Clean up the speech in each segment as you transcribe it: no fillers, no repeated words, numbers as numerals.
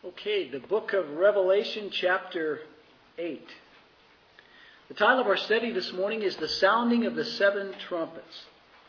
Okay, the book of Revelation, chapter 8. The title of our study this morning is The Sounding of the Seven Trumpets.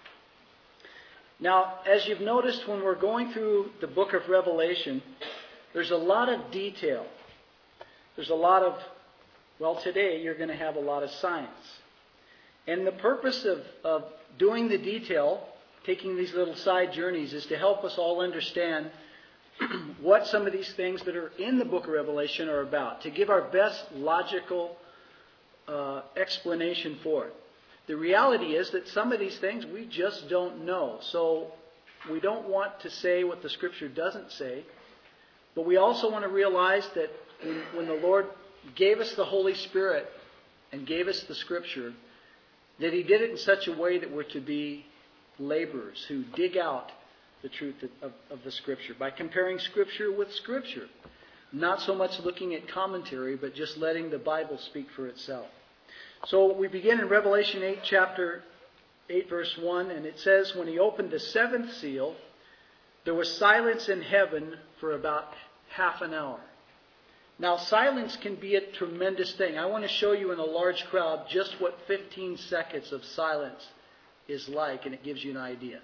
Now, as you've noticed when we're going through the book of Revelation, there's a lot of detail. There's a lot of, today you're going to have a lot of science. And the purpose of doing the detail, taking these little side journeys, is to help us all understand what some of these things that are in the book of Revelation are about, to give our best logical explanation for it. The reality is that some of these things we just don't know. So we don't want to say what the Scripture doesn't say, but we also want to realize that when the Lord gave us the Holy Spirit and gave us the Scripture, that He did it in such a way that we're to be laborers who dig out the truth of the Scripture by comparing Scripture with Scripture. Not so much looking at commentary, but just letting the Bible speak for itself. So we begin in Revelation 8, chapter 8, verse 1, and it says, when He opened the seventh seal, there was silence in heaven for about half an hour. Now, silence can be a tremendous thing. I want to show you in a large crowd just what 15 seconds of silence is like, and it gives you an idea.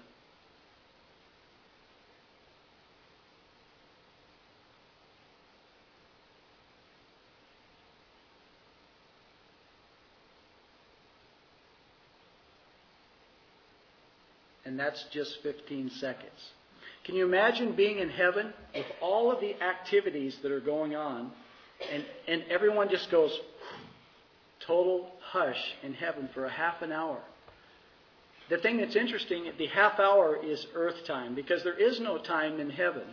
And that's just 15 seconds. Can you imagine being in heaven with all of the activities that are going on, and everyone just goes total hush in heaven for a half an hour? The thing that's interesting, the half hour is earth time, because there is no time in heaven.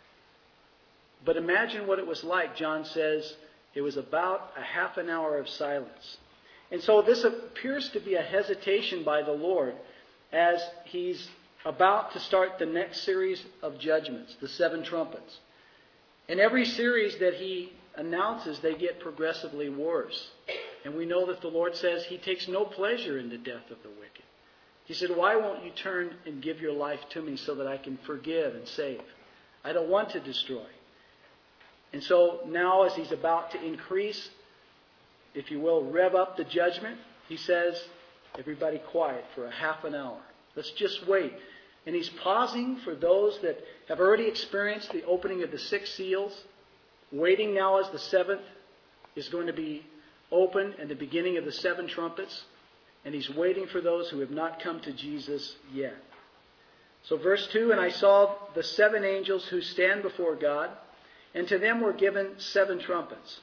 But imagine what it was like. John says it was about a half an hour of silence. And so this appears to be a hesitation by the Lord as He's about to start the next series of judgments, the seven trumpets. In every series that He announces, they get progressively worse. And we know that the Lord says He takes no pleasure in the death of the wicked. He said, why won't you turn and give your life to me so that I can forgive and save? I don't want to destroy. And so now as He's about to increase, if you will, rev up the judgment, He says, everybody quiet for a half an hour. Let's just wait. And He's pausing for those that have already experienced the opening of the six seals, waiting now as the seventh is going to be open and the beginning of the seven trumpets. And He's waiting for those who have not come to Jesus yet. So verse 2, and I saw the seven angels who stand before God, and to them were given seven trumpets.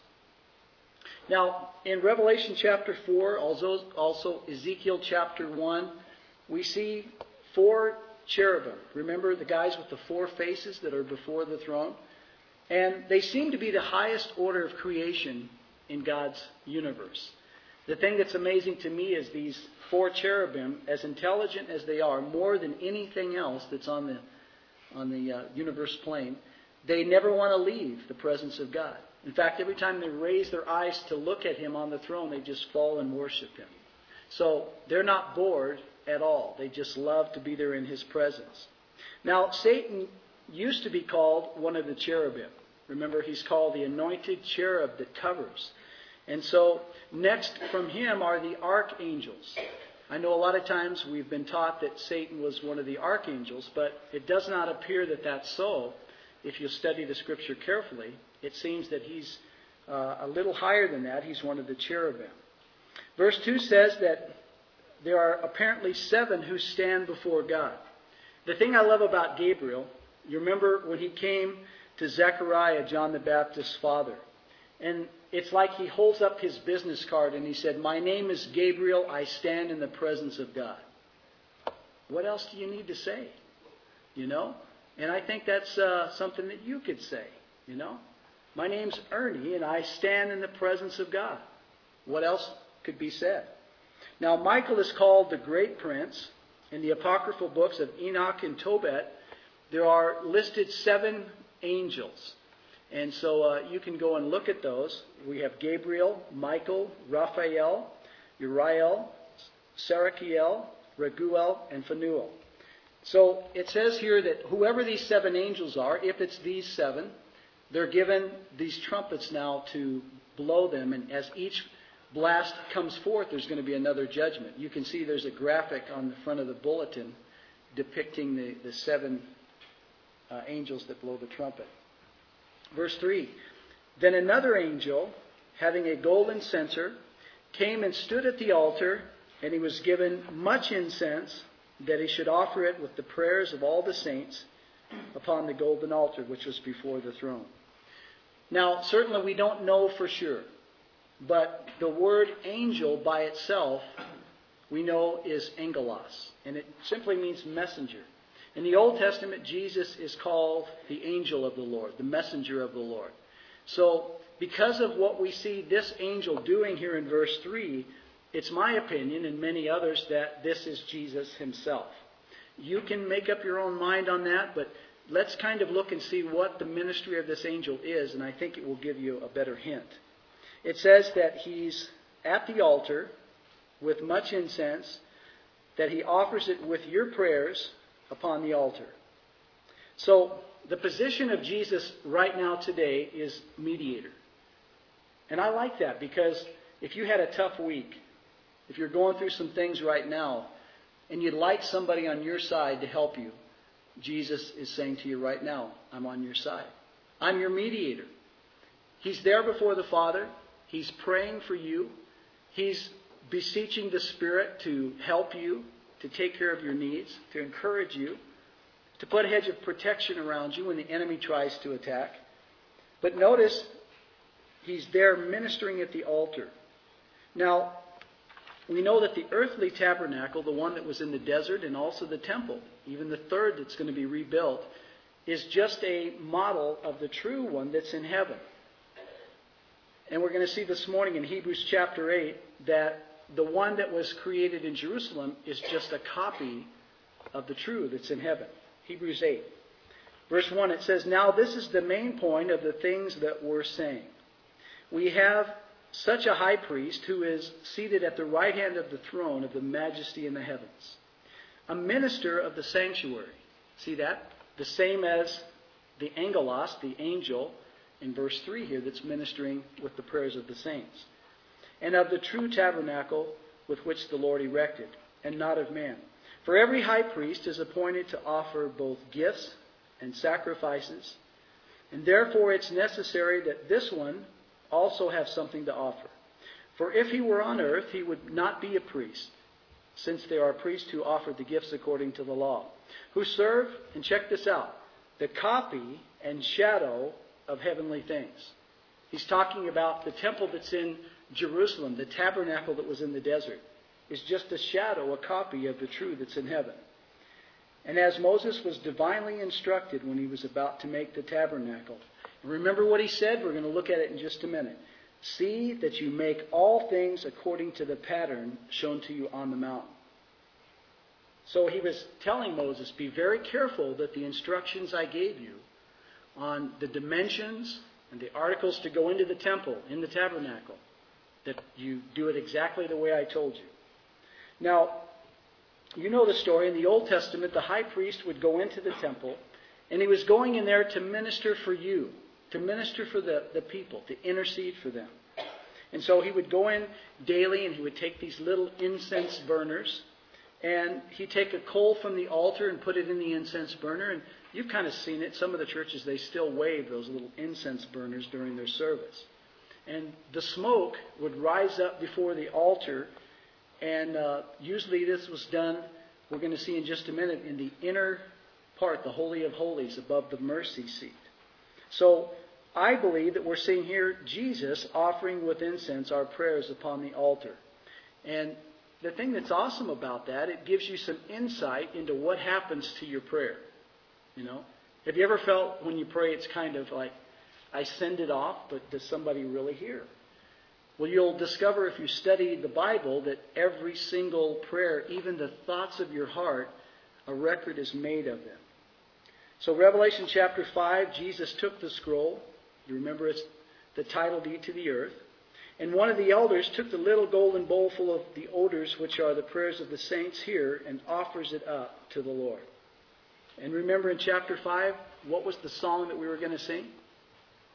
Now, in Revelation chapter 4, also Ezekiel chapter 1, we see four cherubim. Remember the guys with the four faces that are before the throne? And they seem to be the highest order of creation in God's universe. The thing that's amazing to me is these four cherubim, as intelligent as they are, more than anything else that's on the universe plane, they never want to leave the presence of God. In fact, every time they raise their eyes to look at Him on the throne, they just fall and worship Him. So they're not bored at all. They just love to be there in His presence. Now, Satan used to be called one of the cherubim. Remember, he's called the anointed cherub that covers. And so next from him are the archangels. I know a lot of times we've been taught that Satan was one of the archangels, but it does not appear that that's so. If you study the Scripture carefully, it seems that he's a little higher than that. He's one of the cherubim. Verse 2 says that there are apparently seven who stand before God. The thing I love about Gabriel, you remember when he came to Zechariah, John the Baptist's father, and it's like he holds up his business card and he said, my name is Gabriel, I stand in the presence of God. What else do you need to say? You know? And I think that's something that you could say, you know. My name's Ernie and I stand in the presence of God. What else could be said? Now, Michael is called the great prince. In the apocryphal books of Enoch and Tobit, there are listed seven angels. And so you can go and look at those. We have Gabriel, Michael, Raphael, Uriel, Sarakiel, Raguel, and Phanuel. So it says here that whoever these seven angels are, if it's these seven, they're given these trumpets now to blow them, and as each blast comes forth, there's going to be another judgment. You can see there's a graphic on the front of the bulletin depicting the seven angels that blow the trumpet. Verse 3, then another angel, having a golden censer, came and stood at the altar, and he was given much incense, that he should offer it with the prayers of all the saints upon the golden altar, which was before the throne. Now, certainly we don't know for sure, but the word angel by itself, we know is angelos, and it simply means messenger. In the Old Testament, Jesus is called the angel of the Lord, the messenger of the Lord. So, because of what we see this angel doing here in verse 3, it's my opinion, and many others, that this is Jesus himself. You can make up your own mind on that, but let's kind of look and see what the ministry of this angel is, and I think it will give you a better hint. It says that he's at the altar with much incense, that he offers it with your prayers upon the altar. So, the position of Jesus right now today is mediator. And I like that, because if you had a tough week, if you're going through some things right now, and you'd like somebody on your side to help you, Jesus is saying to you right now, I'm on your side. I'm your mediator. He's there before the Father. He's praying for you. He's beseeching the Spirit to help you, to take care of your needs, to encourage you, to put a hedge of protection around you when the enemy tries to attack. But notice, he's there ministering at the altar. Now, we know that the earthly tabernacle, the one that was in the desert, and also the temple, even the third that's going to be rebuilt, is just a model of the true one that's in heaven. And we're going to see this morning in Hebrews chapter 8 that the one that was created in Jerusalem is just a copy of the true that's in heaven. Hebrews 8. Verse 1, it says, now this is the main point of the things that we're saying. We have such a high priest who is seated at the right hand of the throne of the majesty in the heavens, a minister of the sanctuary. See that? The same as the angelos, the angel, in verse 3 here, that's ministering with the prayers of the saints. And of the true tabernacle with which the Lord erected, and not of man. For every high priest is appointed to offer both gifts and sacrifices, and therefore it's necessary that this one also have something to offer. For if he were on earth, he would not be a priest, since there are priests who offer the gifts according to the law, who serve, and check this out, the copy and shadow of heavenly things. He's talking about the temple that's in Jerusalem, the tabernacle that was in the desert, is just a shadow, a copy of the true that's in heaven. And as Moses was divinely instructed when he was about to make the tabernacle, and remember what he said? We're going to look at it in just a minute. See that you make all things according to the pattern shown to you on the mountain. So he was telling Moses, be very careful that the instructions I gave you on the dimensions and the articles to go into the temple, in the tabernacle, that you do it exactly the way I told you. Now, you know the story. In the Old Testament, the high priest would go into the temple, and he was going in there to minister for you, to minister for the people, to intercede for them. And so he would go in daily, and he would take these little incense burners, and he'd take a coal from the altar and put it in the incense burner. And you've kind of seen it. Some of the churches, they still wave those little incense burners during their service. And the smoke would rise up before the altar. And usually this was done, we're going to see in just a minute, in the inner part, the Holy of Holies, above the mercy seat. So I believe that we're seeing here Jesus offering with incense our prayers upon the altar. And the thing that's awesome about that, it gives you some insight into what happens to your prayer. You know, have you ever felt when you pray it's kind of like, I send it off, but does somebody really hear? Well, you'll discover if you study the Bible that every single prayer, even the thoughts of your heart, a record is made of them. So Revelation chapter 5, Jesus took the scroll. You remember it's the title deed to the earth. And one of the elders took the little golden bowl full of the odors, which are the prayers of the saints here, and offers it up to the Lord. And remember in chapter 5, what was the song that we were going to sing?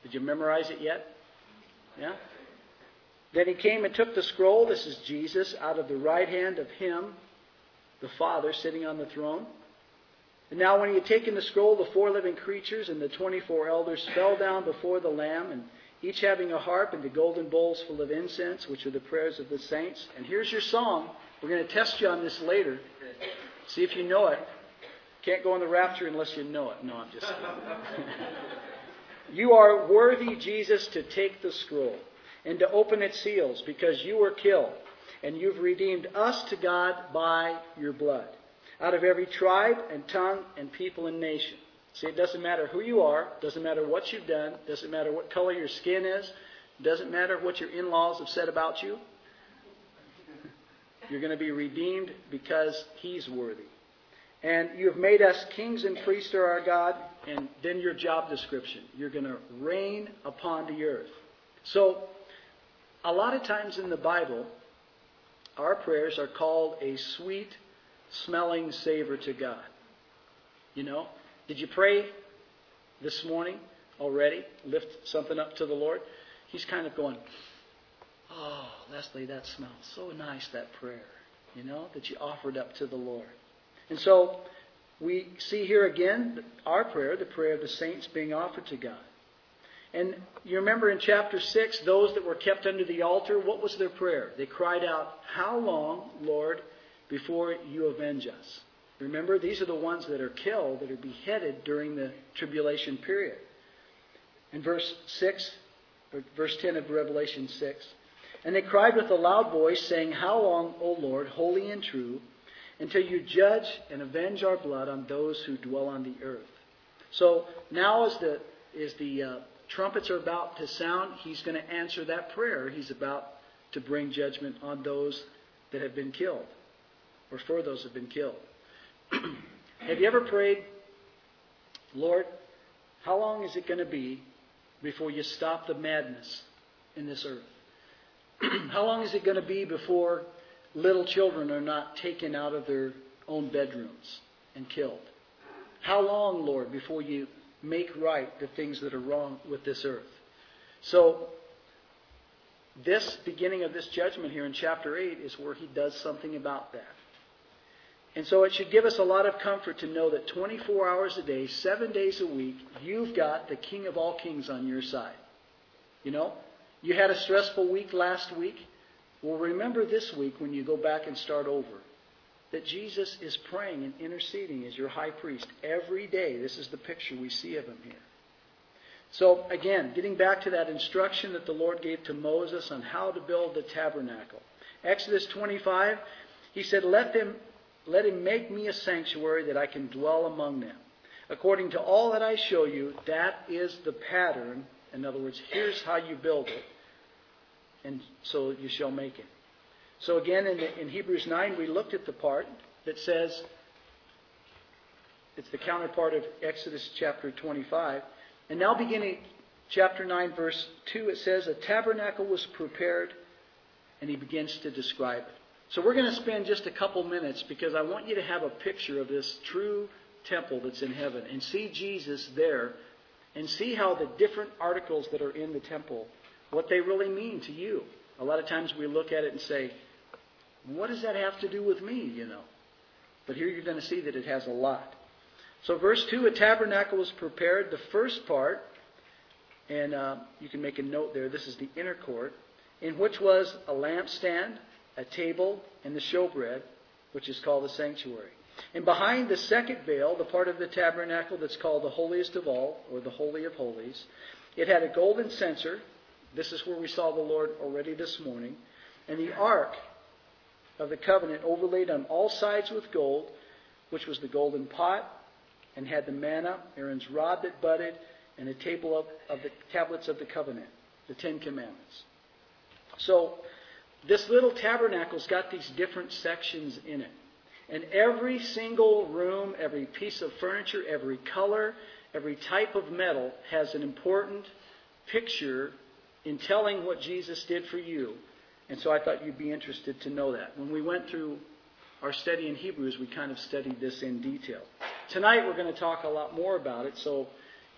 Did you memorize it yet? Yeah? Then he came and took the scroll, this is Jesus, out of the right hand of him, the Father, sitting on the throne. And now when he had taken the scroll, the 4 living creatures and the 24 elders fell down before the Lamb, and each having a harp and the golden bowls full of incense, which are the prayers of the saints. And here's your song. We're going to test you on this later. See if you know it. Can't go in the rapture unless you know it. No, I'm just kidding. You are worthy, Jesus, to take the scroll and to open its seals, because you were killed, and you've redeemed us to God by your blood, out of every tribe and tongue and people and nation. See, it doesn't matter who you are, doesn't matter what you've done, doesn't matter what color your skin is, doesn't matter what your in-laws have said about you. You're going to be redeemed because He's worthy. And you have made us kings and priests to our God, and then your job description. You're going to reign upon the earth. So, a lot of times in the Bible, our prayers are called a sweet-smelling savor to God. You know? Did you pray this morning already? Lift something up to the Lord? He's kind of going, oh, Leslie, that smells so nice, that prayer, you know, that you offered up to the Lord. And so we see here again our prayer, the prayer of the saints being offered to God. And you remember in chapter 6, those that were kept under the altar, what was their prayer? They cried out, "How long, Lord, before you avenge us?" Remember, these are the ones that are killed, that are beheaded during the tribulation period. In verse 10 of Revelation 6, and they cried with a loud voice, saying, "How long, O Lord, holy and true, until you judge and avenge our blood on those who dwell on the earth?" So now as the trumpets are about to sound, He's going to answer that prayer. He's about to bring judgment on those that have been killed, or for those that have been killed. Have you ever prayed, "Lord, how long is it going to be before you stop the madness in this earth? How long is it going to be before little children are not taken out of their own bedrooms and killed? How long, Lord, before you make right the things that are wrong with this earth?" So, this beginning of this judgment here in chapter 8 is where He does something about that. And so it should give us a lot of comfort to know that 24 hours a day, 7 days a week, you've got the King of all kings on your side. You know, you had a stressful week last week. Well, remember this week when you go back and start over, that Jesus is praying and interceding as your high priest every day. This is the picture we see of Him here. So again, getting back to that instruction that the Lord gave to Moses on how to build the tabernacle. Exodus 25, He said, let him make me a sanctuary that I can dwell among them. According to all that I show you, that is the pattern. In other words, here's how you build it. And so you shall make it. So again, in Hebrews 9, we looked at the part that says, it's the counterpart of Exodus chapter 25. And now beginning chapter 9, verse 2, it says, a tabernacle was prepared, and he begins to describe it. So we're going to spend just a couple minutes because I want you to have a picture of this true temple that's in heaven and see Jesus there and see how the different articles that are in the temple, what they really mean to you. A lot of times we look at it and say, what does that have to do with me, you know? But here you're going to see that it has a lot. So verse 2, a tabernacle was prepared. The first part, and you can make a note there, this is the inner court, in which was a lampstand, a table, and the showbread, which is called the sanctuary. And behind the second veil, the part of the tabernacle that's called the holiest of all, or the Holy of Holies, it had a golden censer. This is where we saw the Lord already this morning. And the ark of the covenant overlaid on all sides with gold, which was the golden pot, and had the manna, Aaron's rod that budded, and a table of the tablets of the covenant, the 10 Commandments. So, this little tabernacle's got these different sections in it. And every single room, every piece of furniture, every color, every type of metal has an important picture in telling what Jesus did for you. And so I thought you'd be interested to know that. When we went through our study in Hebrews, we kind of studied this in detail. Tonight we're going to talk a lot more about it. So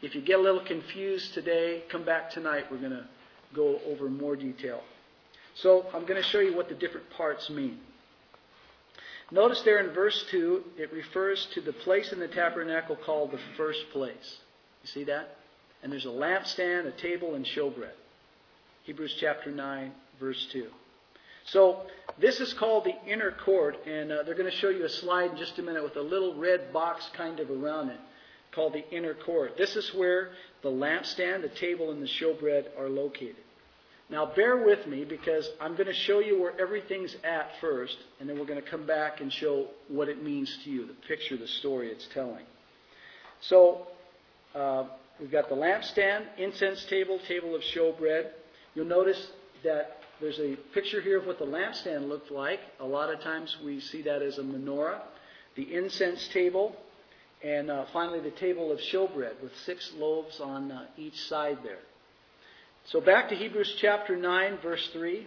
If you get a little confused today, come back tonight. We're going to go over more detail. So I'm going to show you what the different parts mean. Notice there in verse 2, it refers to the place in the tabernacle called the first place. You see that? And there's a lampstand, a table, and showbread. Hebrews chapter 9, verse 2. So this is called the inner court, and they're going to show you a slide in just a minute with a little red box kind of around it called the inner court. This is where the lampstand, the table, and the showbread are located. Now bear with me because I'm going to show you where everything's at first, and then we're going to come back and show what it means to you, the picture, the story it's telling. So we've got the lampstand, incense table, table of showbread. You'll notice that there's a picture here of what the lampstand looked like. A lot of times we see that as a menorah. The incense table, and finally the table of showbread with 6 loaves on each side there. So back to Hebrews chapter 9, verse 3.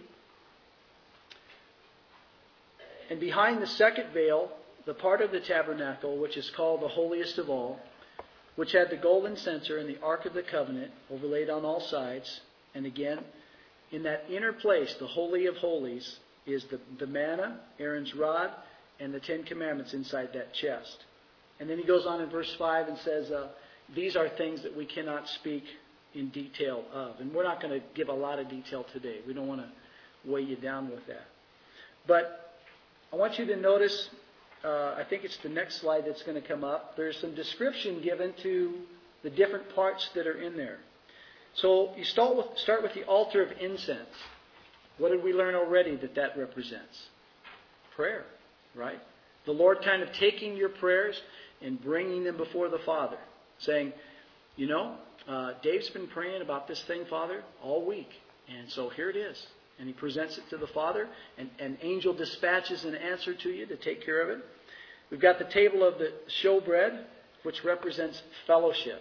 And behind the second veil, the part of the tabernacle which is called the holiest of all, which had the golden censer and the ark of the covenant overlaid on all sides, and again, in that inner place, the Holy of Holies, is the manna, Aaron's rod, and the 10 Commandments inside that chest. And then he goes on in verse 5 and says, these are things that we cannot speak in detail of. And we're not going to give a lot of detail today. We don't want to weigh you down with that. But I want you to notice, I think it's the next slide that's going to come up. There's some description given to the different parts that are in there. So you start with the altar of incense. What did we learn already that represents? Prayer, right? The Lord kind of taking your prayers and bringing them before the Father. Saying, you know, Dave's been praying about this thing, Father, all week. And so here it is. And he presents it to the Father. And an angel dispatches an answer to you to take care of it. We've got the table of the showbread, which represents fellowship.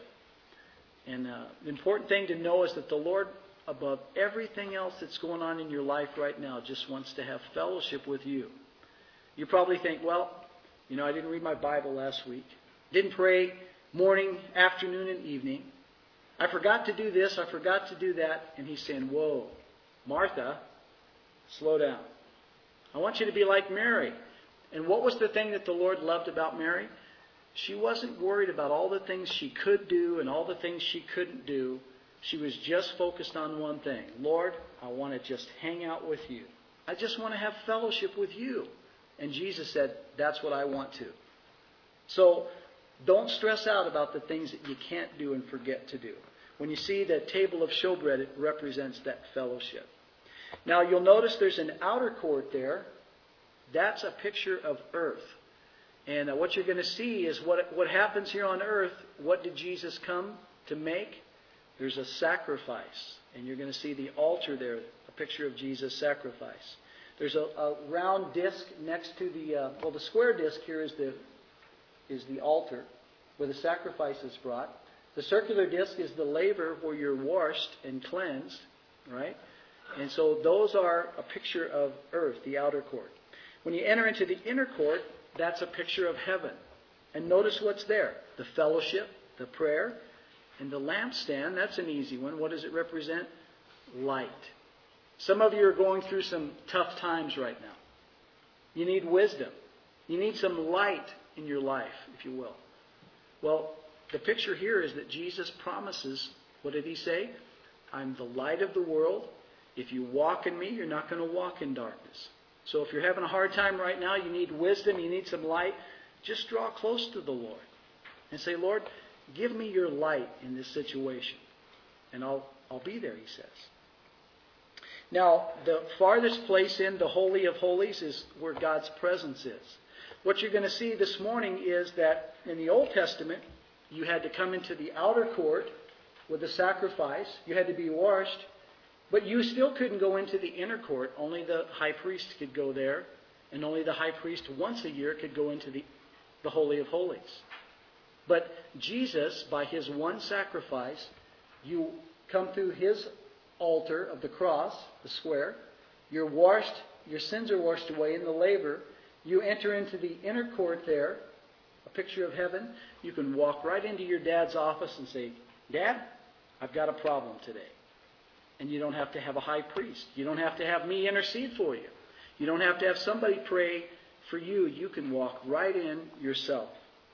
And the important thing to know is that the Lord, above everything else that's going on in your life right now, just wants to have fellowship with you. You probably think, well, you know, I didn't read my Bible last week. Didn't pray morning, afternoon, and evening. I forgot to do this, I forgot to do that. And he's saying, whoa, Martha, slow down. I want you to be like Mary. And what was the thing that the Lord loved about Mary? She wasn't worried about all the things she could do and all the things she couldn't do. She was just focused on one thing. Lord, I want to just hang out with you. I just want to have fellowship with you. And Jesus said, that's what I want to. So don't stress out about the things that you can't do and forget to do. When you see the table of showbread, it represents that fellowship. Now you'll notice there's an outer court there. That's a picture of earth. And what you're going to see is what happens here on earth. What did Jesus come to make? There's a sacrifice. And you're going to see the altar there, a picture of Jesus' sacrifice. There's a round disc next to the square disc here is the altar where the sacrifice is brought. The circular disc is the laver where you're washed and cleansed, right? And so those are a picture of earth, the outer court. When you enter into the inner court, that's a picture of heaven. And notice what's there. The fellowship, the prayer, and the lampstand. That's an easy one. What does it represent? Light. Some of you are going through some tough times right now. You need wisdom. You need some light in your life, if you will. Well, the picture here is that Jesus promises, what did he say? I'm the light of the world. If you walk in me, you're not going to walk in darkness. So if you're having a hard time right now, you need wisdom, you need some light, just draw close to the Lord and say, Lord, give me your light in this situation. And I'll be there, he says. Now, the farthest place in the Holy of Holies is where God's presence is. What you're going to see this morning is that in the Old Testament, you had to come into the outer court with a sacrifice. You had to be washed. But you still couldn't go into the inner court. Only the high priest could go there. And only the high priest once a year could go into the Holy of Holies. But Jesus, by his one sacrifice, you come through his altar of the cross, the square. You're washed. Your sins are washed away in the laver. You enter into the inner court there, a picture of heaven. You can walk right into your dad's office and say, Dad, I've got a problem today. And you don't have to have a high priest. You don't have to have me intercede for you. You don't have to have somebody pray for you. You can walk right in yourself.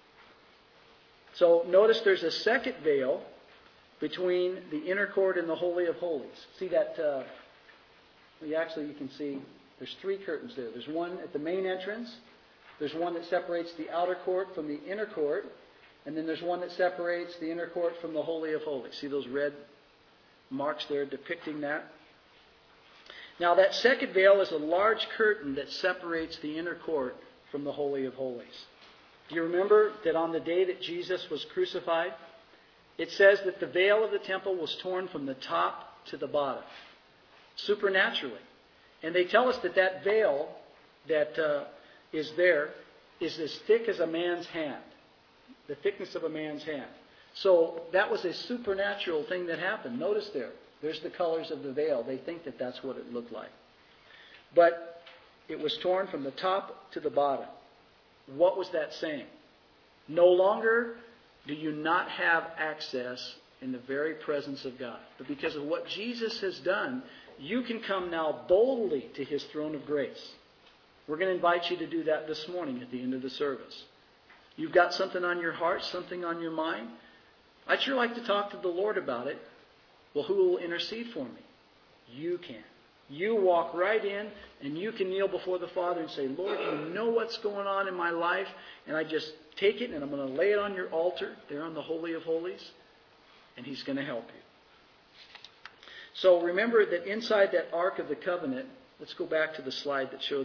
So notice there's a second veil between the inner court and the Holy of Holies. See that? You can see there's 3 curtains there. There's one at the main entrance. There's one that separates the outer court from the inner court. And then there's one that separates the inner court from the Holy of Holies. See those red marks there depicting that? Now that second veil is a large curtain that separates the inner court from the Holy of Holies. Do you remember that on the day that Jesus was crucified, it says that the veil of the temple was torn from the top to the bottom, supernaturally. And they tell us that that veil that is there is as thick as a man's hand, the thickness of a man's hand. So that was a supernatural thing that happened. Notice there's the colors of the veil. They think that that's what it looked like. But it was torn from the top to the bottom. What was that saying? No longer do you not have access in the very presence of God. But because of what Jesus has done, you can come now boldly to His throne of grace. We're going to invite you to do that this morning at the end of the service. You've got something on your heart, something on your mind. I'd sure like to talk to the Lord about it. Well, who will intercede for me? You can. You walk right in and you can kneel before the Father and say, Lord, you know what's going on in my life, and I just take it and I'm going to lay it on your altar there on the Holy of Holies, and He's going to help you. So remember that inside that Ark of the Covenant, let's go back to the slide that showed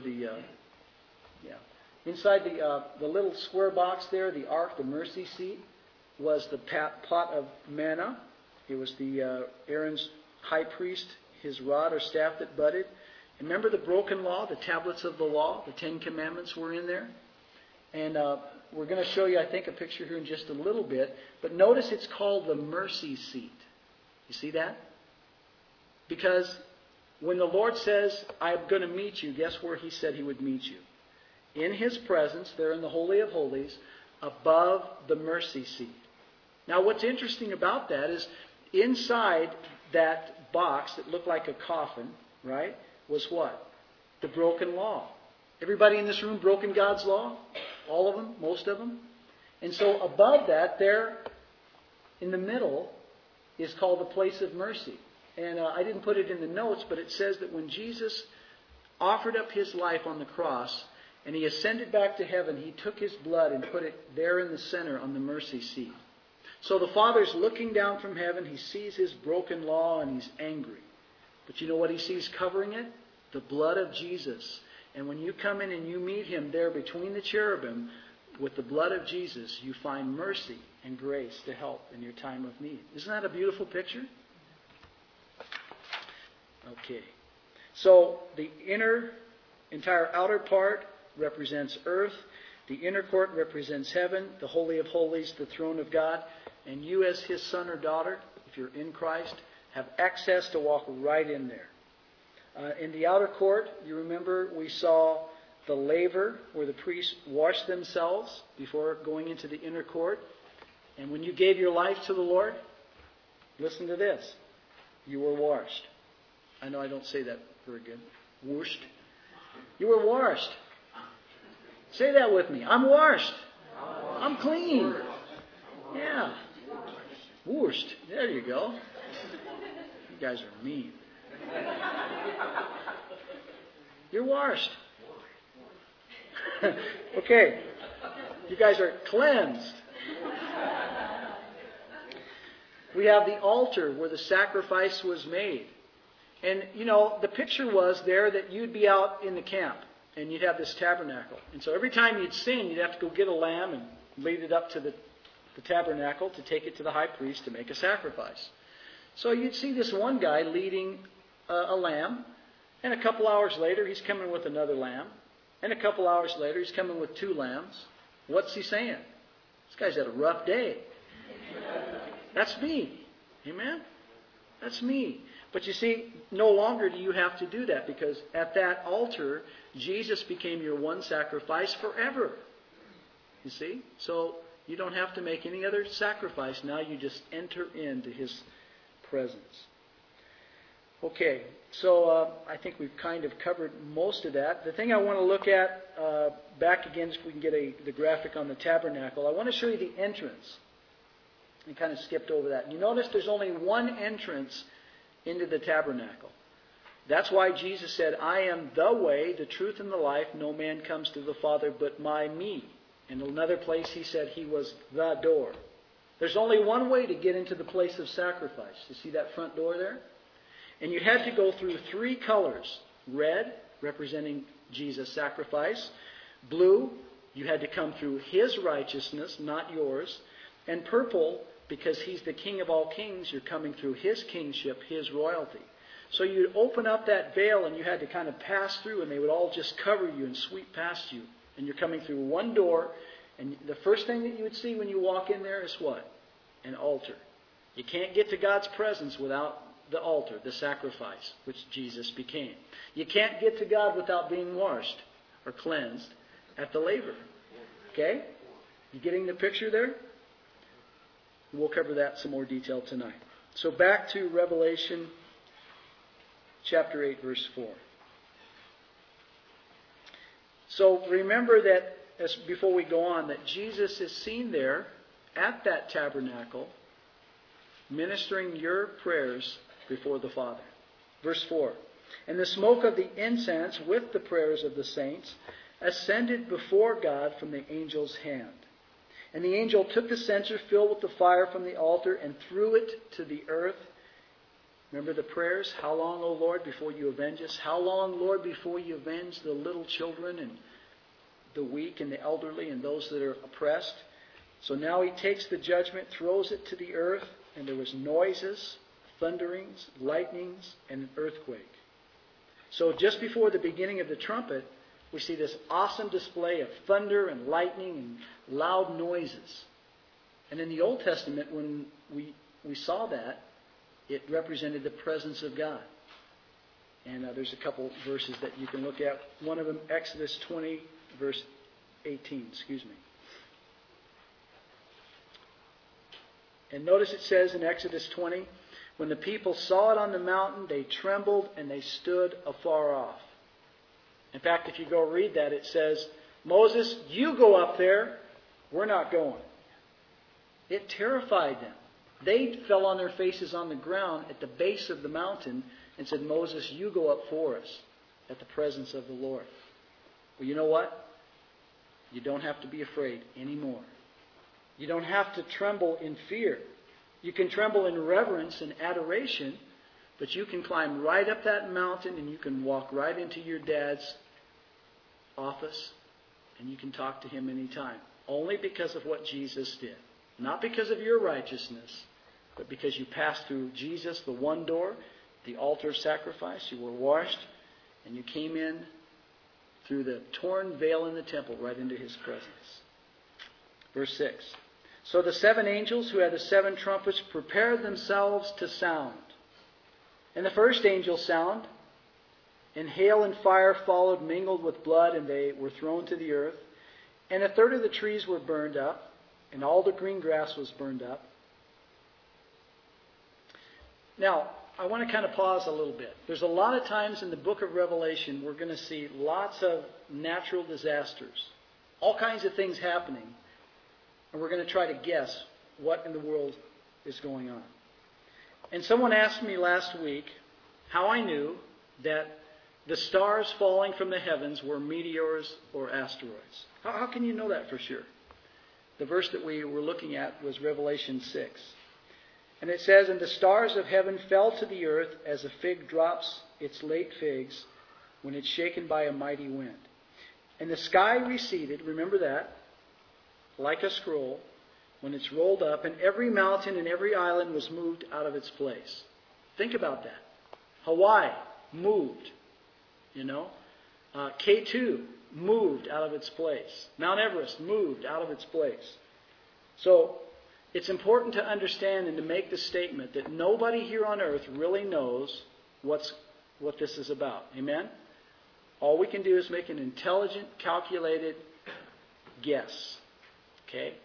inside the little square box there, the Ark, the mercy seat, was the pot of manna. It was the Aaron's high priest, his rod or staff that budded. And remember the broken law, the tablets of the law, the 10 Commandments were in there. And we're going to show you, I think, a picture here in just a little bit. But notice it's called the mercy seat. You see that? Because when the Lord says, I'm going to meet you, guess where He said He would meet you? In His presence, there in the Holy of Holies, above the mercy seat. Now what's interesting about that is inside that box that looked like a coffin, right, was what? The broken law. Everybody in this room broken God's law? All of them? Most of them? And so above that, there in the middle, is called the place of mercy. And I didn't put it in the notes, but it says that when Jesus offered up His life on the cross and He ascended back to heaven, He took His blood and put it there in the center on the mercy seat. So the Father's looking down from heaven. He sees His broken law and He's angry. But you know what He sees covering it? The blood of Jesus. And when you come in and you meet Him there between the cherubim with the blood of Jesus, you find mercy and grace to help in your time of need. Isn't that a beautiful picture? Okay. So the entire outer part represents earth. The inner court represents heaven, the Holy of Holies, the throne of God. And you as His son or daughter, if you're in Christ, have access to walk right in there. In the outer court, you remember we saw the laver where the priests washed themselves before going into the inner court. And when you gave your life to the Lord, listen to this, you were washed. I know I don't say that very good. Washed. You were washed. Say that with me. I'm washed. I'm clean. Yeah. Washed. There you go. You guys are mean. You're washed. Okay. You guys are cleansed. We have the altar where the sacrifice was made. And, you know, the picture was there that you'd be out in the camp and you'd have this tabernacle. And so every time you'd sin, you'd have to go get a lamb and lead it up to the tabernacle to take it to the high priest to make a sacrifice. So you'd see this one guy leading a lamb, and a couple hours later he's coming with another lamb, and a couple hours later he's coming with 2 lambs. What's he saying? This guy's had a rough day. That's me. Amen? That's me. But you see, no longer do you have to do that, because at that altar, Jesus became your one sacrifice forever. You see? So You don't have to make any other sacrifice. Now you just enter into His presence. Okay, so I think we've kind of covered most of that. The thing I want to look at, back again, if we can get the graphic on the tabernacle, I want to show you the entrance. I kind of skipped over that. You notice there's only one entrance into the tabernacle. That's why Jesus said, I am the way, the truth, and the life. No man comes to the Father but by me. In another place He said He was the door. There's only one way to get into the place of sacrifice. You see that front door there? And you had to go through 3 colors. Red, representing Jesus' sacrifice. Blue, you had to come through His righteousness, not yours. And purple, because He's the King of all kings, you're coming through His kingship, His royalty. So you'd open up that veil and you had to kind of pass through, and they would all just cover you and sweep past you. And you're coming through one door, and the first thing that you would see when you walk in there is what? An altar. You can't get to God's presence without the altar, the sacrifice, which Jesus became. You can't get to God without being washed or cleansed at the laver. Okay? You getting the picture there? We'll cover that in some more detail tonight. So back to Revelation chapter 8, verse 4. So remember that, before we go on, that Jesus is seen there at that tabernacle ministering your prayers before the Father. Verse 4. And the smoke of the incense with the prayers of the saints ascended before God from the angel's hand. And the angel took the censer filled with the fire from the altar and threw it to the earth. Remember the prayers? How long, O Lord, before you avenge us? How long, Lord, before you avenge the little children and the weak and the elderly and those that are oppressed? So now He takes the judgment, throws it to the earth, and there was noises, thunderings, lightnings, and an earthquake. So just before the beginning of the trumpet, we see this awesome display of thunder and lightning and loud noises. And in the Old Testament, when we saw that, it represented the presence of God. And there's a couple verses that you can look at. One of them, Exodus 20, verse 18. And notice it says in Exodus 20, when the people saw it on the mountain, they trembled and they stood afar off. In fact, if you go read that, it says, Moses, you go up there. We're not going. It terrified them. They fell on their faces on the ground at the base of the mountain and said, Moses, you go up for us at the presence of the Lord. Well, you know what? You don't have to be afraid anymore. You don't have to tremble in fear. You can tremble in reverence and adoration, but you can climb right up that mountain and you can walk right into your dad's office and you can talk to Him anytime. Only because of what Jesus did. Not because of your righteousness, but because you passed through Jesus, the one door, the altar of sacrifice. You were washed, and you came in through the torn veil in the temple right into His presence. Verse 6. So the 7 angels who had the 7 trumpets prepared themselves to sound. And the first angel sounded, and hail and fire followed, mingled with blood, and they were thrown to the earth. And a third of the trees were burned up, and all the green grass was burned up. Now, I want to kind of pause a little bit. There's a lot of times in the book of Revelation we're going to see lots of natural disasters. All kinds of things happening. And we're going to try to guess what in the world is going on. And someone asked me last week how I knew that the stars falling from the heavens were meteors or asteroids. How can you know that for sure? The verse that we were looking at was Revelation 6. And it says, and the stars of heaven fell to the earth as a fig drops its late figs when it's shaken by a mighty wind. And the sky receded, remember that, like a scroll, when it's rolled up, and every mountain and every island was moved out of its place. Think about that. Hawaii moved, K2 moved out of its place. Mount Everest moved out of its place. So it's important to understand and to make the statement that nobody here on earth really knows what this is about. Amen? All we can do is make an intelligent, calculated guess. Okay?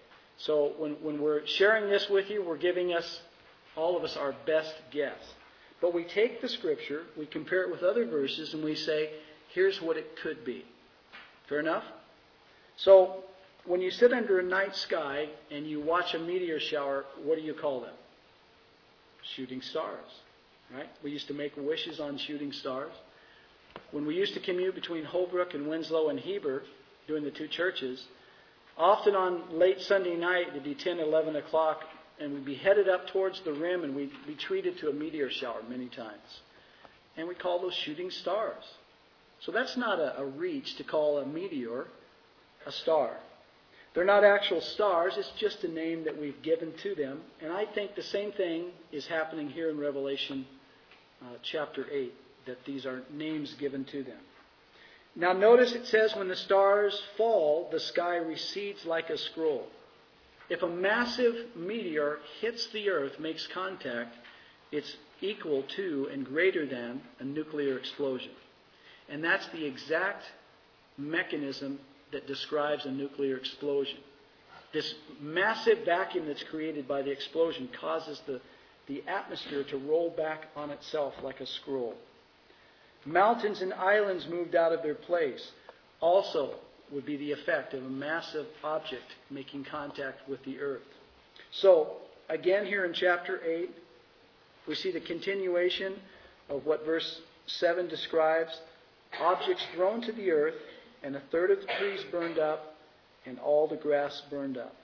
So when we're sharing this with you, we're giving all of us, our best guess. But we take the Scripture, we compare it with other verses, and we say, here's what it could be. Fair enough? So when you sit under a night sky and you watch a meteor shower, what do you call them? Shooting stars. Right? We used to make wishes on shooting stars. When we used to commute between Holbrook and Winslow and Heber, doing the two churches, often on late Sunday night, it'd be 10, 11 o'clock, and we'd be headed up towards the rim, and we'd be treated to a meteor shower many times. And we call those shooting stars. So that's not a reach to call a meteor a star. They're not actual stars, it's just a name that we've given to them. And I think the same thing is happening here in Revelation chapter 8, that these are names given to them. Now notice it says when the stars fall, the sky recedes like a scroll. If a massive meteor hits the earth, makes contact, it's equal to and greater than a nuclear explosion. And that's the exact mechanism that describes a nuclear explosion. This massive vacuum that's created by the explosion causes the atmosphere to roll back on itself like a scroll. Mountains and islands moved out of their place also would be the effect of a massive object making contact with the earth. So, again here in chapter 8, we see the continuation of what verse 7 describes. Objects thrown to the earth, and a third of the trees burned up, and all the grass burned up.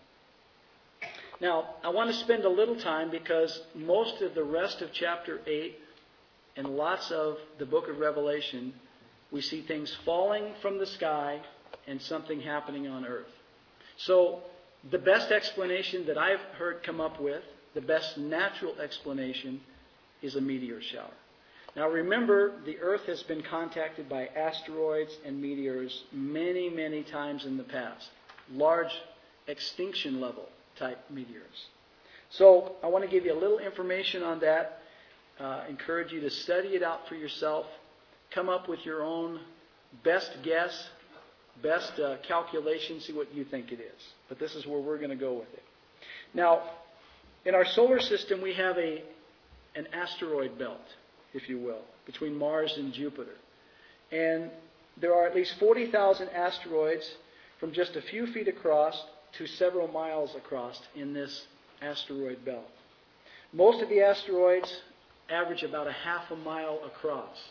Now, I want to spend a little time because most of the rest of chapter 8 and lots of the book of Revelation, we see things falling from the sky and something happening on earth. So, the best explanation that I've heard come up with, the best natural explanation, is a meteor shower. Now remember, the earth has been contacted by asteroids and meteors many, many times in the past. Large extinction level type meteors. So I want to give you a little information on that. Encourage you to study it out for yourself. Come up with your own best guess, best calculation, see what you think it is. But this is where we're going to go with it. Now, in our solar system, we have an asteroid belt, if you will, between Mars and Jupiter. And there are at least 40,000 asteroids from just a few feet across to several miles across in this asteroid belt. Most of the asteroids average about a half a mile across.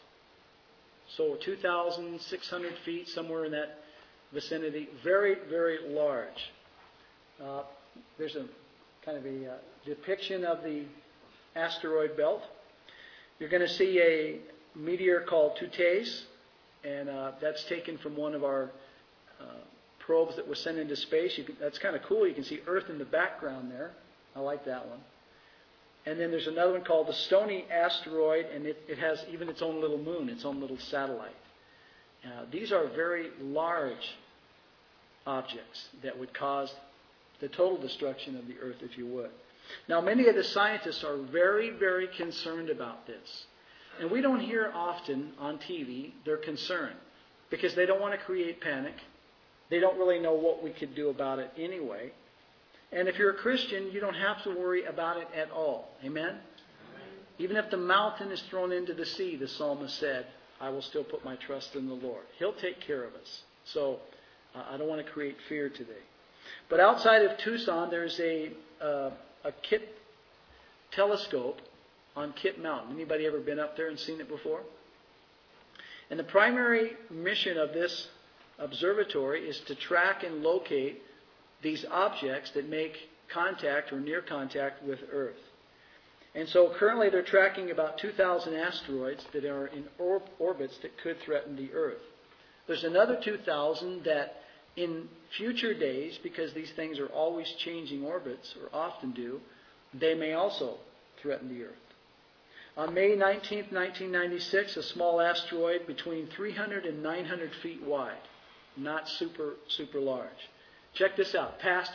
So 2,600 feet, somewhere in that vicinity. Very, very large. There's a kind of a depiction of the asteroid belt. You're going to see a meteor called Tutes, and that's taken from one of our probes that was sent into space. That's kind of cool. You can see Earth in the background there. I like that one. And then there's another one called the Stony asteroid, and it has even its own little moon, its own little satellite. These are very large objects that would cause the total destruction of the Earth, if you would. Now, many of the scientists are very, very concerned about this. And we don't hear often on TV their concern because they don't want to create panic. They don't really know what we could do about it anyway. And if you're a Christian, you don't have to worry about it at all. Amen? Even if the mountain is thrown into the sea, the psalmist said, I will still put my trust in the Lord. He'll take care of us. So I don't want to create fear today. But outside of Tucson, there's a Kitt telescope on Kitt Mountain. Anybody ever been up there and seen it before? And the primary mission of this observatory is to track and locate these objects that make contact or near contact with Earth. And so currently they're tracking about 2,000 asteroids that are in orbits that could threaten the Earth. There's another 2,000 that in future days, because these things are always changing orbits, or often do, they may also threaten the Earth. On May 19, 1996, a small asteroid between 300 and 900 feet wide, not super large. Check this out, passed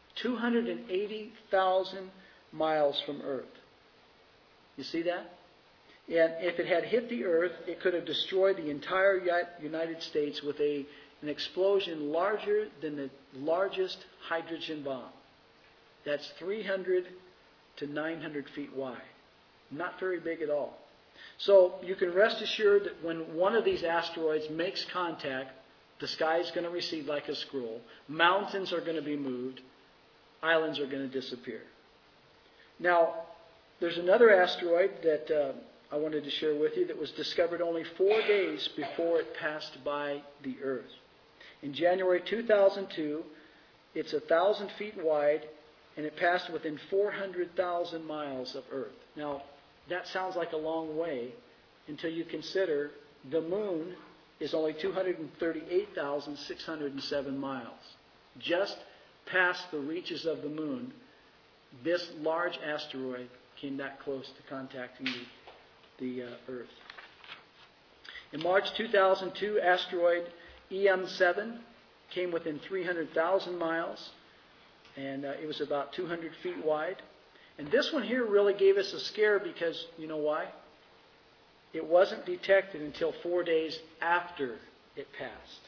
280,000 miles from Earth. You see that? And if it had hit the Earth, it could have destroyed the entire United States with an explosion larger than the largest hydrogen bomb. That's 300 to 900 feet wide. Not very big at all. So you can rest assured that when one of these asteroids makes contact, the sky is going to recede like a scroll. Mountains are going to be moved. Islands are going to disappear. Now, there's another asteroid that I wanted to share with you that was discovered only 4 days before it passed by the Earth. In January 2002, it's 1,000 feet wide, and it passed within 400,000 miles of Earth. Now, that sounds like a long way until you consider the moon is only 238,607 miles. Just past the reaches of the moon, this large asteroid came that close to contacting the Earth. In March 2002, asteroid EM7 came within 300,000 miles, and it was about 200 feet wide. And this one here really gave us a scare because, you know why? It wasn't detected until 4 days after it passed.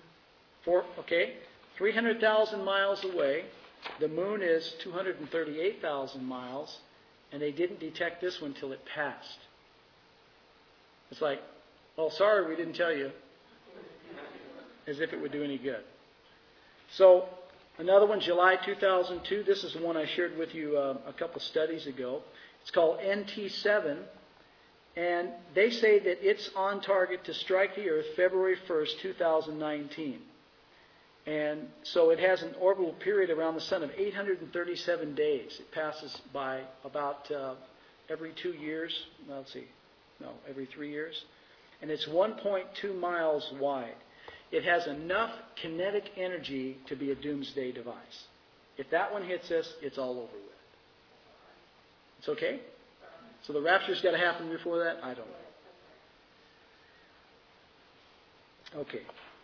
300,000 miles away. The moon is 238,000 miles, and they didn't detect this one until it passed. It's like, oh, sorry, we didn't tell you. As if it would do any good. So, another one, July 2002. This is the one I shared with you a couple studies ago. It's called NT7. And they say that it's on target to strike the Earth February 1st, 2019. And so it has an orbital period around the Sun of 837 days. It passes by about every 2 years. Every 3 years. And it's 1.2 miles wide. It has enough kinetic energy to be a doomsday device. If that one hits us, it's all over with. It's okay? So the rapture's got to happen before that? I don't know. Okay.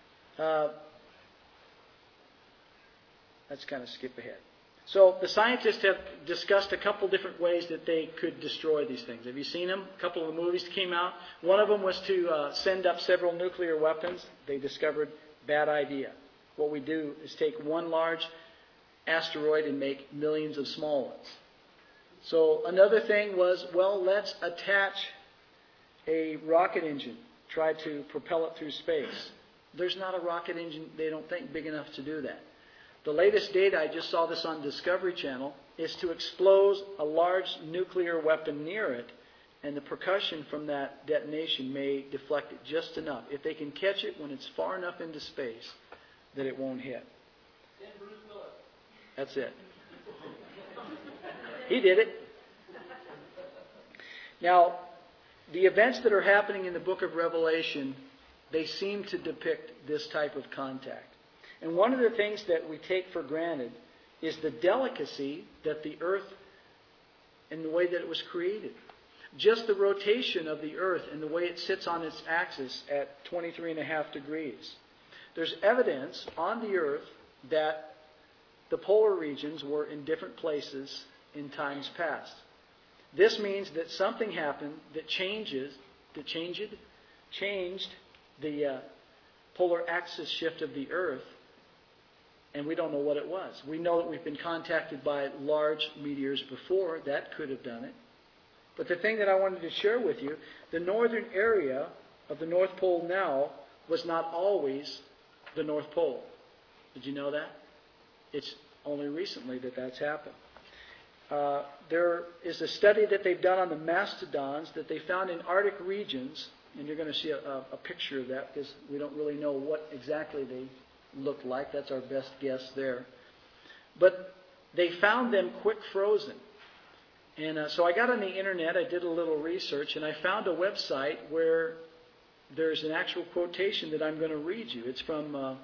Let's kind of skip ahead. So the scientists have discussed a couple different ways that they could destroy these things. Have you seen them? A couple of the movies came out. One of them was to send up several nuclear weapons. They discovered, bad idea. What we do is take one large asteroid and make millions of small ones. So another thing was, well, let's attach a rocket engine, try to propel it through space. There's not a rocket engine, they don't think, big enough to do that. The latest data, I just saw this on Discovery Channel, is to explode a large nuclear weapon near it, and the percussion from that detonation may deflect it just enough. If they can catch it when it's far enough into space that it won't hit. That's it. He did it. Now, the events that are happening in the book of Revelation, they seem to depict this type of contact. And one of the things that we take for granted is the delicacy that the earth and the way that it was created. Just the rotation of the earth and the way it sits on its axis at 23.5 degrees. There's evidence on the earth that the polar regions were in different places in times past. This means that something happened that changed the polar axis shift of the earth, and we don't know what it was. We know that we've been contacted by large meteors before. That could have done it. But the thing that I wanted to share with you, the northern area of the North Pole now was not always the North Pole. Did you know that? It's only recently that that's happened. There is a study that they've done on the mastodons that they found in Arctic regions, and you're going to see a picture of that because we don't really know what exactly they look like. That's our best guess there. But they found them quick frozen. And so I got on the internet, I did a little research, and I found a website where there's an actual quotation that I'm going to read you. It's from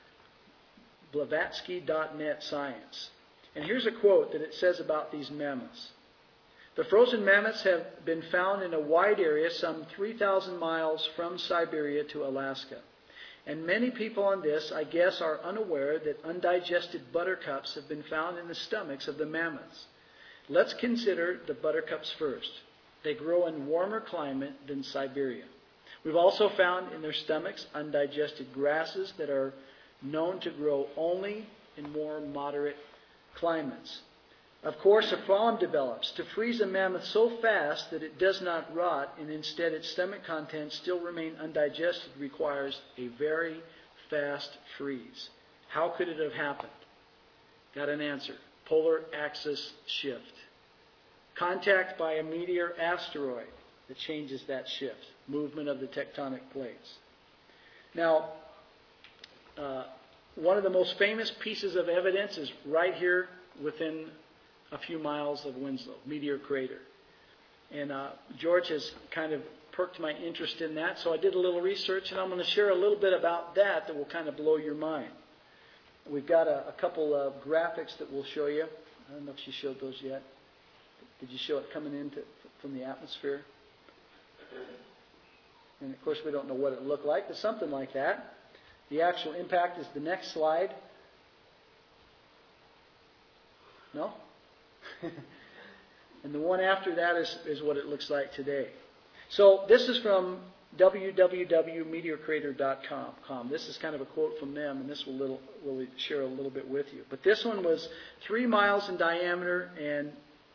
Blavatsky.net Science. And here's a quote that it says about these mammoths. The frozen mammoths have been found in a wide area some 3,000 miles from Siberia to Alaska. And many people on this, I guess, are unaware that undigested buttercups have been found in the stomachs of the mammoths. Let's consider the buttercups first. They grow in warmer climate than Siberia. We've also found in their stomachs undigested grasses that are known to grow only in more moderate climates. Of course, a problem develops. To freeze a mammoth so fast that it does not rot and instead its stomach contents still remain undigested requires a very fast freeze. How could it have happened? Got an answer. Polar axis shift. Contact by a meteor asteroid that changes that shift. Movement of the tectonic plates. Now, one of the most famous pieces of evidence is right here within a few miles of Winslow, Meteor Crater. And George has kind of perked my interest in that, so I did a little research, and I'm going to share a little bit about that will kind of blow your mind. We've got a couple of graphics that we'll show you. I don't know if she showed those yet. Did you show it coming in from the atmosphere? And of course, we don't know what it looked like, but something like that. The actual impact is the next slide. No? And the one after that is what it looks like today. So this is from www.meteorcrater.com. This is kind of a quote from them, and this will share a little bit with you. But this one was 3 miles in diameter and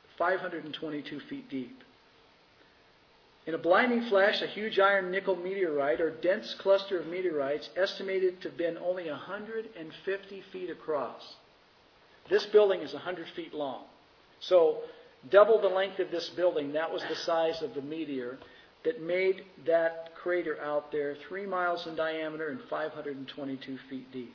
522 feet deep. In a blinding flash, a huge iron nickel meteorite, or dense cluster of meteorites, estimated to have been only 150 feet across. This building is 100 feet long. So double the length of this building, that was the size of the meteor that made that crater out there 3 miles in diameter and 522 feet deep.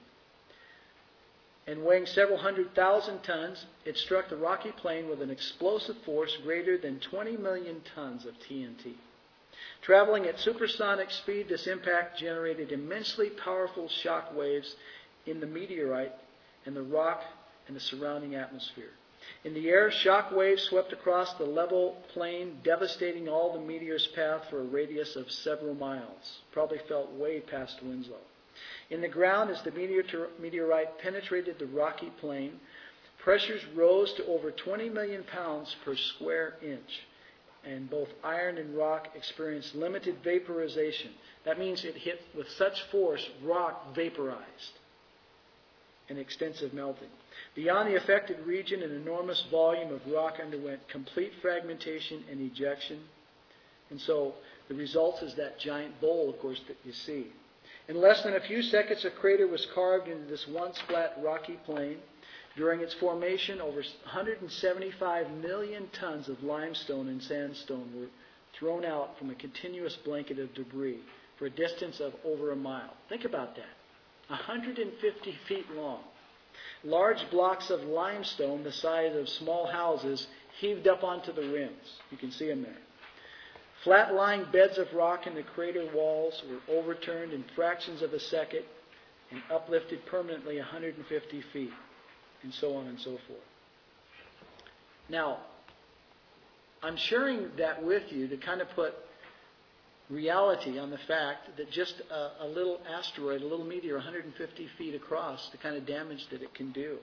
And weighing several 100,000 tons, it struck the rocky plain with an explosive force greater than 20 million tons of TNT. Traveling at supersonic speed, this impact generated immensely powerful shock waves in the meteorite and the rock and the surrounding atmosphere. In the air, shock waves swept across the level plain, devastating all the meteor's path for a radius of several miles. Probably felt way past Winslow. In the ground, as the meteorite penetrated the rocky plain, pressures rose to over 20 million pounds per square inch. And both iron and rock experienced limited vaporization. That means it hit with such force, rock vaporized. And extensive melting. Beyond the affected region, an enormous volume of rock underwent complete fragmentation and ejection. And so the result is that giant bowl, of course, that you see. In less than a few seconds, a crater was carved into this once flat rocky plain. During its formation, over 175 million tons of limestone and sandstone were thrown out from a continuous blanket of debris for a distance of over a mile. Think about that. 150 feet long. Large blocks of limestone the size of small houses heaved up onto the rims. You can see them there. Flat-lying beds of rock in the crater walls were overturned in fractions of a second and uplifted permanently 150 feet, and so on and so forth. Now, I'm sharing that with you to kind of put reality on the fact that just a little asteroid, a little meteor 150 feet across, the kind of damage that it can do.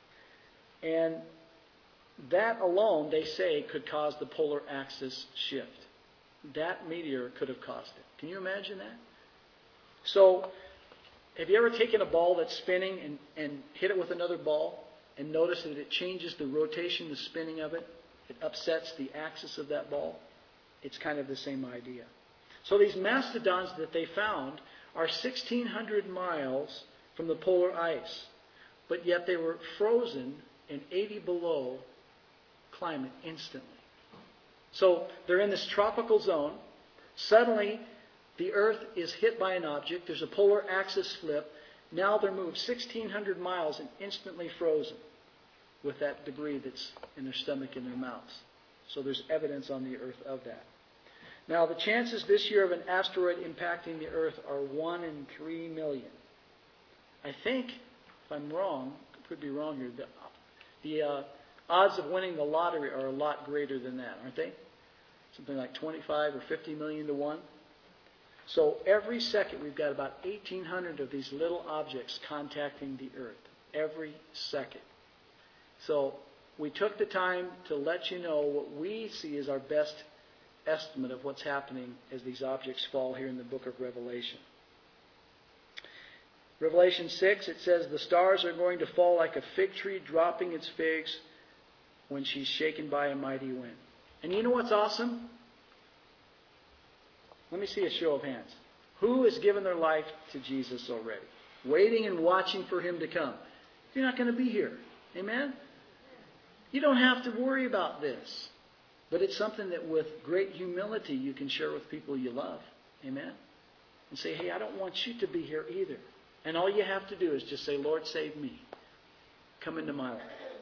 And that alone, they say, could cause the polar axis shift. That meteor could have caused it. Can you imagine that? So, have you ever taken a ball that's spinning and hit it with another ball and noticed that it changes the rotation, the spinning of it? It upsets the axis of that ball? It's kind of the same idea. So these mastodons that they found are 1,600 miles from the polar ice, but yet they were frozen in 80 below climate instantly. So they're in this tropical zone. Suddenly, the Earth is hit by an object. There's a polar axis flip. Now they're moved 1,600 miles and instantly frozen with that debris that's in their stomach and their mouths. So there's evidence on the Earth of that. Now, the chances this year of an asteroid impacting the Earth are 1 in 3 million. I think, if I'm wrong, could be wrong here, the odds of winning the lottery are a lot greater than that, aren't they? Something like 25 or 50 million to 1. So every second we've got about 1,800 of these little objects contacting the Earth. Every second. So we took the time to let you know what we see as our best estimate of what's happening as these objects fall here in the book of Revelation. Revelation 6, it says, the stars are going to fall like a fig tree dropping its figs when she's shaken by a mighty wind. And you know what's awesome? Let me see a show of hands. Who has given their life to Jesus already? Waiting and watching for Him to come. You're not going to be here. Amen? You don't have to worry about this. But it's something that with great humility you can share with people you love. Amen? And say, hey, I don't want you to be here either. And all you have to do is just say, Lord, save me. Come into my life.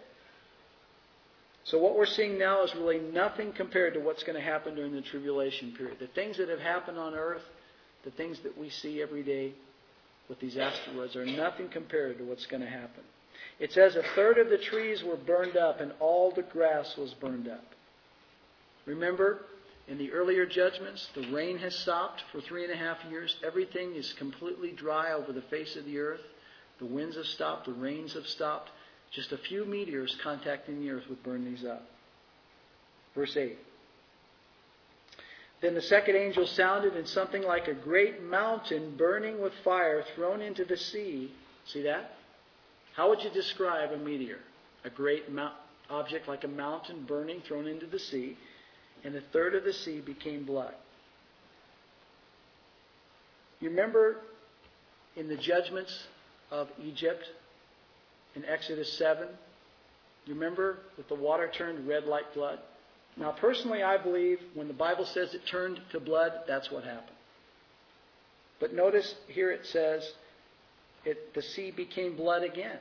So what we're seeing now is really nothing compared to what's going to happen during the tribulation period. The things that have happened on earth, the things that we see every day with these asteroids are nothing compared to what's going to happen. It says 1/3 of the trees were burned up and all the grass was burned up. Remember, in the earlier judgments, the rain has stopped for 3.5 years. Everything is completely dry over the face of the earth. The winds have stopped. The rains have stopped. Just a few meteors contacting the earth would burn these up. Verse 8. Then the second angel sounded, and something like a great mountain burning with fire thrown into the sea. See that? How would you describe a meteor? A great object like a mountain burning thrown into the sea. And 1/3 of the sea became blood. You remember in the judgments of Egypt in Exodus 7? You remember that the water turned red like blood? Now, personally, I believe when the Bible says it turned to blood, that's what happened. But notice here it says the sea became blood again.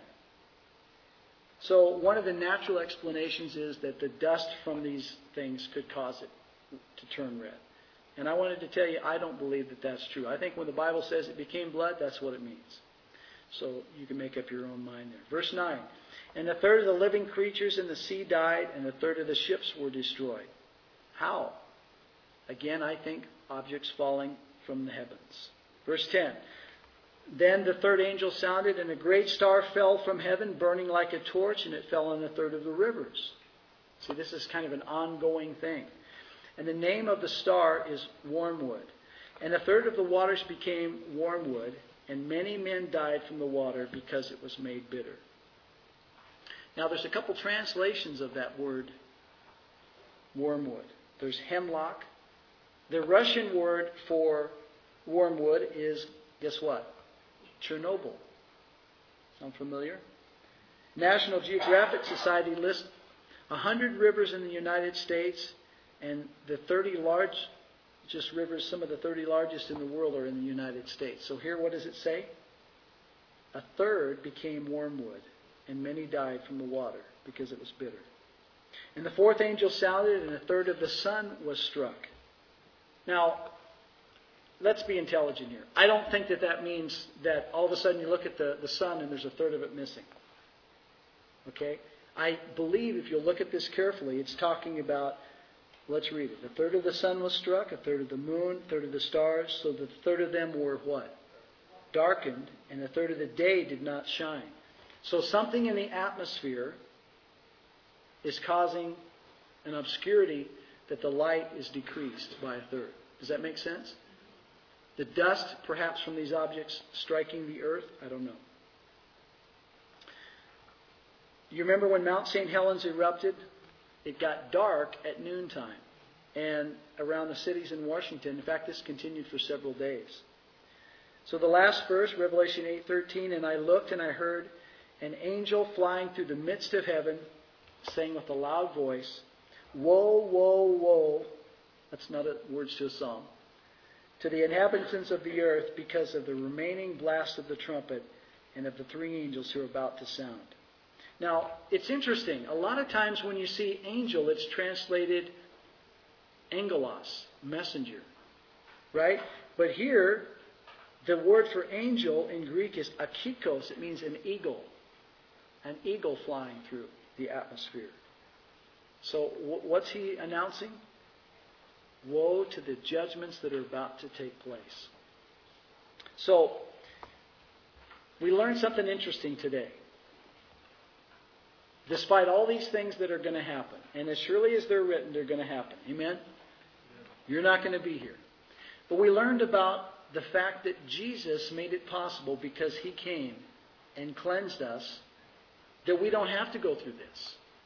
So one of the natural explanations is that the dust from these things could cause it to turn red. And I wanted to tell you, I don't believe that that's true. I think when the Bible says it became blood, that's what it means. So you can make up your own mind there. Verse 9. And 1/3 of the living creatures in the sea died, and 1/3 of the ships were destroyed. How? Again, I think objects falling from the heavens. Verse 10. Then the third angel sounded, and a great star fell from heaven, burning like a torch, and it fell on 1/3 of the rivers. See, this is kind of an ongoing thing. And the name of the star is wormwood. And 1/3 of the waters became wormwood, and many men died from the water because it was made bitter. Now, there's a couple translations of that word, wormwood. There's hemlock. The Russian word for wormwood is, guess what? Chernobyl. Sound familiar? National Geographic Society lists 100 rivers in the United States, and the 30 largest rivers, some of the 30 largest in the world are in the United States. So here, what does it say? 1/3 became wormwood, and many died from the water because it was bitter. And the fourth angel sounded, and 1/3 of the sun was struck. Now, let's be intelligent here. I don't think that means that all of a sudden you look at the sun and there's 1/3 of it missing. Okay? I believe if you look at this carefully, it's talking about, let's read it. 1/3 of the sun was struck, 1/3 of the moon, 1/3 of the stars, so that 1/3 of them were what? Darkened, and 1/3 of the day did not shine. So something in the atmosphere is causing an obscurity that the light is decreased by 1/3. Does that make sense? The dust, perhaps from these objects striking the earth? I don't know. You remember when Mount St. Helens erupted? It got dark at noontime and around the cities in Washington. In fact, this continued for several days. So the last verse, Revelation 8:13, and I looked and I heard an angel flying through the midst of heaven, saying with a loud voice, woe, woe, woe. That's not words to a song. To the inhabitants of the earth because of the remaining blast of the trumpet and of the 3 angels who are about to sound. Now, it's interesting. A lot of times when you see angel, it's translated angelos, messenger. Right? But here, the word for angel in Greek is akikos. It means an eagle. An eagle flying through the atmosphere. So what's he announcing? Woe to the judgments that are about to take place. So, we learned something interesting today. Despite all these things that are going to happen, and as surely as they're written, they're going to happen. Amen? You're not going to be here. But we learned about the fact that Jesus made it possible because He came and cleansed us, that we don't have to go through this.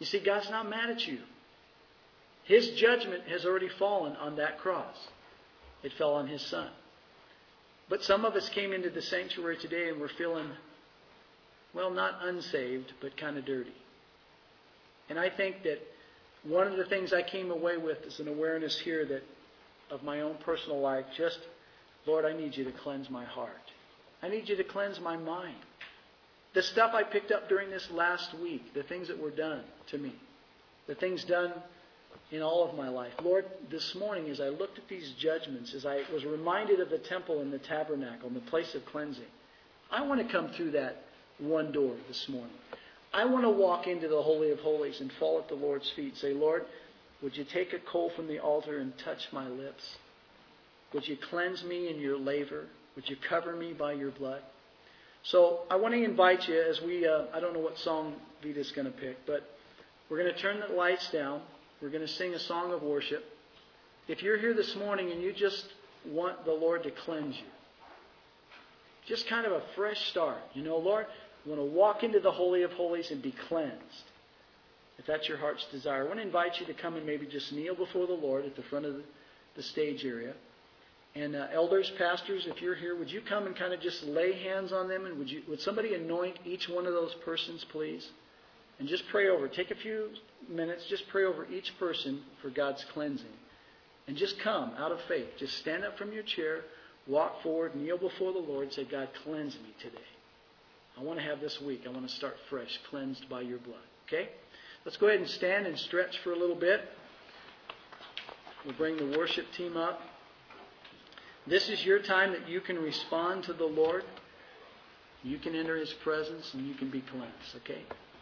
You see, God's not mad at you. His judgment has already fallen on that cross. It fell on His Son. But some of us came into the sanctuary today and we're feeling, well, not unsaved, but kind of dirty. And I think that one of the things I came away with is an awareness here that of my own personal life, just, Lord, I need you to cleanse my heart. I need you to cleanse my mind. The stuff I picked up during this last week, the things that were done to me, the things done in all of my life. Lord, this morning as I looked at these judgments, as I was reminded of the temple and the tabernacle and the place of cleansing, I want to come through that one door this morning. I want to walk into the Holy of Holies and fall at the Lord's feet and say, Lord, would you take a coal from the altar and touch my lips? Would you cleanse me in your laver? Would you cover me by your blood? So I want to invite you as we, I don't know what song Vita's going to pick, but we're going to turn the lights down. We're going to sing a song of worship. If you're here this morning and you just want the Lord to cleanse you, just kind of a fresh start. You know, Lord, I want to walk into the Holy of Holies and be cleansed. If that's your heart's desire, I want to invite you to come and maybe just kneel before the Lord at the front of the stage area. And elders, pastors, if you're here, would you come and kind of just lay hands on them? And would somebody anoint each one of those persons, please? And just pray over. Take a few minutes. Just pray over each person for God's cleansing. And just come out of faith. Just stand up from your chair. Walk forward. Kneel before the Lord. Say, God, cleanse me today. I want to have this week. I want to start fresh. Cleansed by your blood. Okay? Let's go ahead and stand and stretch for a little bit. We'll bring the worship team up. This is your time that you can respond to the Lord. You can enter His presence and you can be cleansed. Okay?